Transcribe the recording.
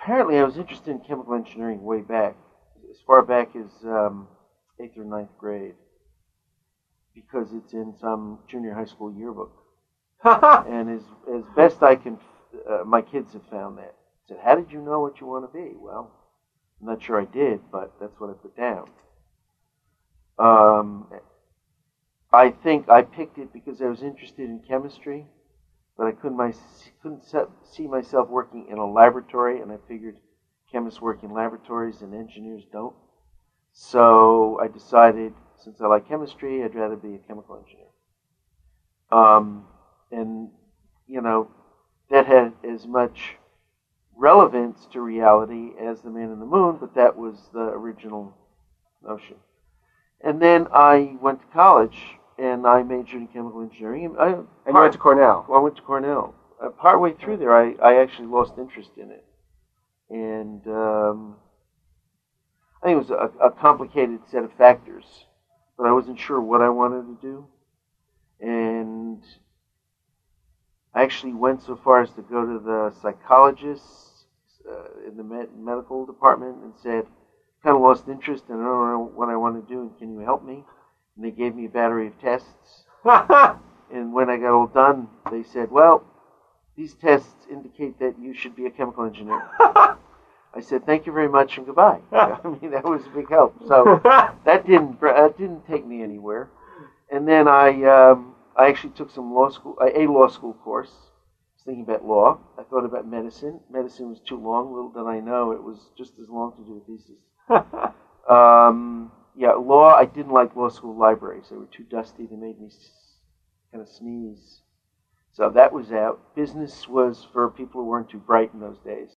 apparently I was interested in chemical engineering way back, as far back as 8th or ninth grade, because it's in some junior high school yearbook. And as best I can, my kids have found that. I said, how did you know what you want to be? Well, I'm not sure I did, but that's what I put down. I think I picked it because I was interested in chemistry, but I couldn't see myself working in a laboratory, and I figured chemists work in laboratories and engineers don't. So I decided, since I like chemistry, I'd rather be a chemical engineer. And, you know, that had as much relevance to reality as the man in the moon, but that was the original notion. And then I went to college, and I majored in chemical engineering. And you went to Cornell? I went to Cornell. Partway through there, I actually lost interest in it. And I think it was a complicated set of factors, but I wasn't sure what I wanted to do. And I actually went so far as to go to the psychologist in the medical department and said, kind of lost interest and I don't know what I want to do, and can you help me? And they gave me a battery of tests. And when I got all done, they said, well, these tests indicate that you should be a chemical engineer. I said, thank you very much and goodbye. I mean, that was a big help. So that didn't take me anywhere. And then I actually took a law school course. I was thinking about law. I thought about medicine. Medicine was too long. Little did I know it was just as long to do a thesis. Law, I didn't like law school libraries. They were too dusty. They made me kind of sneeze. So that was out. Business was for people who weren't too bright in those days.